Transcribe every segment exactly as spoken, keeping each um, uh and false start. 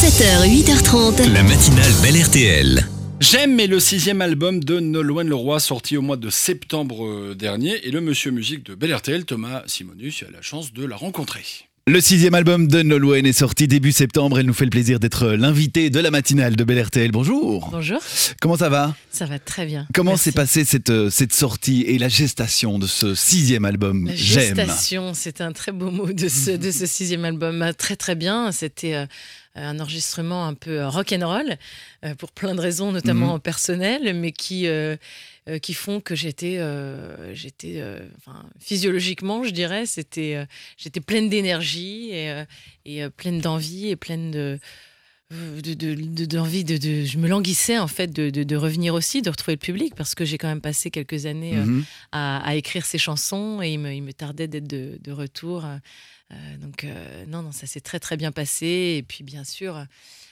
sept heures, huit heures trente. La matinale Bel R T L. J'aime est le sixième album de Nolwenn Leroy, sorti au mois de septembre dernier. Et le monsieur musique de Bel R T L, Thomas Simonus, a la chance de la rencontrer. Le sixième album de Nolwenn est sorti début septembre. Elle nous fait le plaisir d'être l'invitée de la matinale de Bel R T L. Bonjour. Bonjour. Comment ça va ? Ça va très bien. Comment Merci. s'est passée cette, cette sortie et la gestation de ce sixième album ? La J'aime. gestation, c'est un très beau mot de ce, de ce sixième album. Très très bien. C'était euh, un enregistrement un peu rock'n'roll euh, pour plein de raisons, notamment Mhm. personnelles, mais qui... Euh, Euh, qui font que j'étais, euh, j'étais euh, enfin, physiologiquement, je dirais, c'était, euh, j'étais pleine d'énergie et, euh, et euh, pleine d'envie et pleine de, de, de, de- d'envie. De, de, je me languissais en fait de, de, de revenir aussi, de retrouver le public, parce que j'ai quand même passé quelques années euh, Mhm. à, à écrire ces chansons et il me, il me tardait d'être de, de retour. Euh, donc euh, non, non, ça s'est très très bien passé. Et puis bien sûr.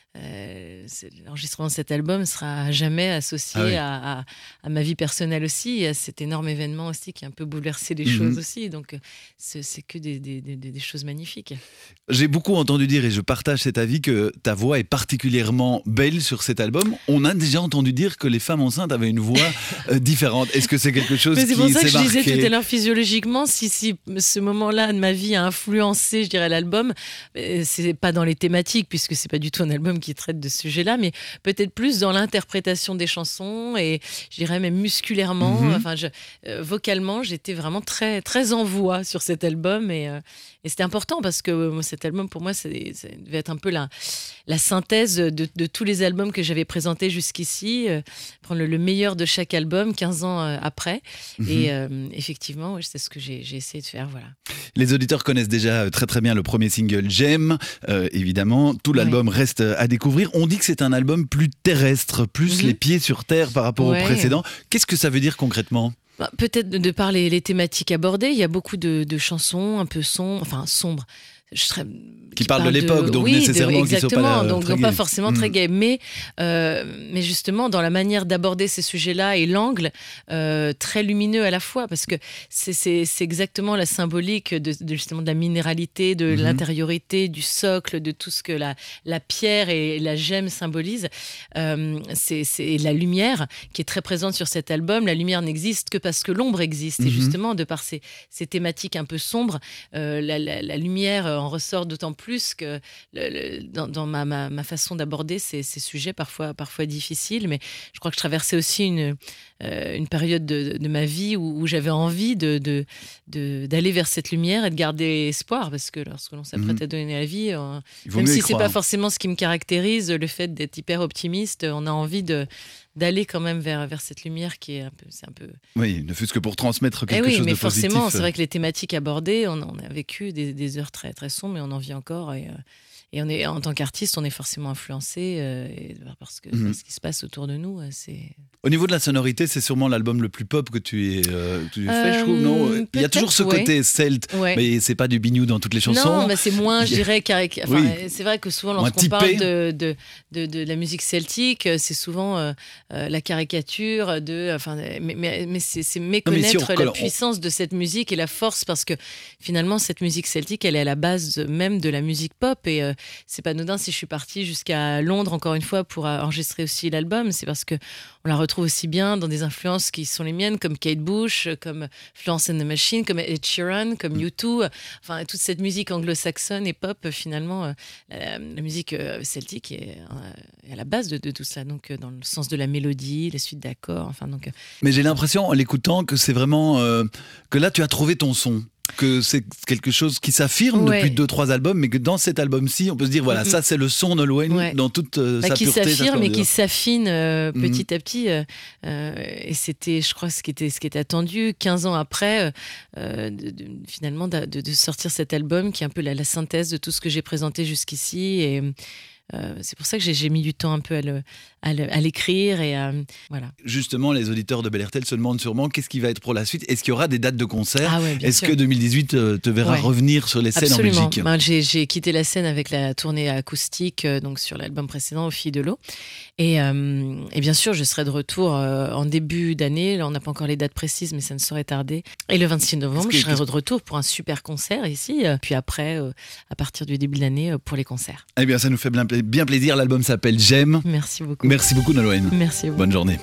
Euh, c'est- l'enregistrement de cet album sera à jamais associé Ah oui. à, à- à ma vie personnelle aussi, et à cet énorme événement aussi qui a un peu bouleversé les Mhm. choses aussi. Donc, euh, c'est, c'est que des, des- des- des choses magnifiques. J'ai beaucoup entendu dire, et je partage cet avis, que ta voix est particulièrement belle sur cet album. On a déjà entendu dire que les femmes enceintes avaient une voix euh, différente. Est-ce que c'est quelque chose Mais c'est qui pour ça que s'est je disais marqué ? tout à l'heure, physiologiquement, si, si ce moment-là de ma vie a influencé, je dirais, l'album, euh, c'est pas dans les thématiques, puisque c'est pas du tout un album qui traite de ce sujet-là, mais peut-être plus dans l'interprétation des chansons et je dirais même musculairement, Mhm. enfin, je, euh, vocalement, j'étais vraiment très, très en voix sur cet album et, euh, et c'était important parce que euh, cet album, pour moi, c'est- ça devait être un peu la, la synthèse de, de tous les albums que j'avais présentés jusqu'ici, euh, prendre le, le meilleur de chaque album quinze ans euh, après. Mhm. Et euh, effectivement, oui, c'est ce que j'ai, j'ai essayé de faire. Voilà. Les auditeurs connaissent déjà très très bien le premier single J'aime, euh, évidemment. Tout l'album reste à découvrir. On dit que c'est un album plus terrestre, plus Mhm. les pieds sur terre par rapport Ouais. au précédent. Qu'est-ce que ça veut dire concrètement ? Bah, peut-être de, de par les, les thématiques abordées, il y a beaucoup de, de chansons un peu sombres, enfin sombres. Je serais- Qui parlent de l'époque, donc oui, de- nécessairement qu'ils soient pas exactement, là, donc très pas gais. forcément Mm. très gay, mais euh, mais justement dans la manière d'aborder ces sujets-là et l'angle euh, très lumineux à la fois, parce que c'est c'est c'est exactement la symbolique de, de justement de la minéralité, de Mhm. l'intériorité, du socle, de tout ce que la la pierre et la gemme symbolisent. Euh, c'est c'est la lumière qui est très présente sur cet album. La lumière n'existe que parce que l'ombre existe, et Mhm. justement de par ces ces thématiques un peu sombres, euh, la, la- la lumière en ressort d'autant plus que le- le- dans, dans ma, ma- ma façon d'aborder ces, ces sujets parfois, parfois difficiles. Mais je crois que je traversais aussi une, euh, une période de, de ma vie où, où j'avais envie de, de- de- d'aller vers cette lumière et de garder espoir, parce que lorsque l'on s'apprête Mhm. à donner la vie, euh, Il vaut même mieux y si c'est croire. pas forcément ce qui me caractérise, le fait d'être hyper optimiste, on a envie de d'aller quand même vers, vers cette lumière qui est un peu, c'est un peu. Oui, ne fût-ce que pour transmettre Eh quelque oui, chose mais de positif. forcément, c'est vrai que les thématiques abordées, on, on a vécu des, des heures très très sombres, mais on en vit encore. Et, euh, et on est, en tant qu'artiste, on est forcément influencé euh, et- parce que Mhm. ce qui se passe autour de nous, euh, c'est. Au niveau de la sonorité, c'est sûrement l'album le plus pop que tu aies, euh, que tu aies fait, je Euh, trouve, non ? Il y a peut-être, toujours ce ouais. côté celte, Ouais. mais c'est pas du bignou dans toutes les chansons. Non, bah c'est moins, je dirais, caric- enfin, Oui. c'est vrai que souvent, Moins lorsqu'on typé. parle de, de, de, de la musique celtique, euh, c'est souvent euh, euh, la caricature de. Enfin, mais mais, mais c'est, c'est méconnaître si on recolle- la on- puissance de cette musique et la force, parce que finalement, cette musique celtique, elle est à la base même de la musique pop. Et euh, c'est pas anodin si je suis partie jusqu'à Londres, encore une fois, pour euh, enregistrer aussi l'album. C'est parce que on la retrouve aussi bien dans des influences qui sont les miennes, comme Kate Bush, comme Florence and the Machine, comme Ed Sheeran, comme U deux. Enfin, toute cette musique anglo-saxonne et pop, finalement, euh, la, la musique euh, celtique est, euh, est à la base de, de tout cela. Donc, euh, dans le sens de la mélodie, les suites d'accords. Enfin, donc, euh, Mais j'ai l'impression, en l'écoutant, que c'est vraiment... euh, que là, tu as trouvé ton son. Que c'est quelque chose qui s'affirme Ouais. depuis deux, trois albums, mais que dans cet album-ci, on peut se dire, voilà, Mhm. ça, c'est le son Nolwenn Ouais. dans toute euh, bah, sa qui pureté, sa s'affirme et splendeur. qui s'affine euh, Mhm. petit à petit. euh, euh, et c'était, je crois, ce qui était, ce qui était attendu quinze ans après, euh, euh, de- de- finalement, de, de- de sortir cet album qui est un peu la, la synthèse de tout ce que j'ai présenté jusqu'ici. Et euh, c'est pour ça que j'ai, j'ai mis du temps un peu à, le, à, le- à l'écrire. Et à, voilà. Justement, les auditeurs de Bel R T L se demandent sûrement qu'est-ce qui va être pour la suite. Est-ce qu'il y aura des dates de concert ? Ah ouais, bien Est-ce sûr. que deux mille dix-huit euh, te verra Ouais. revenir sur les scènes Absolument. en Belgique ? Ben, j'ai, j'ai quitté la scène avec la tournée acoustique, euh, donc sur l'album précédent, Aux Filles de l'eau. Et, euh, et bien sûr, je serai de retour euh, en début d'année. Là, on n'a pas encore les dates précises, mais ça ne saurait tarder. Et le vingt-six novembre, que- je serai de retour pour un super concert ici. euh, Puis après, euh, à partir du début de l'année, euh, pour les concerts. Eh bien, ça nous fait bien, bien plaisir. L'album s'appelle J'aime. Merci beaucoup. Merci beaucoup Nolwenn. Merci à vous. Bonne journée.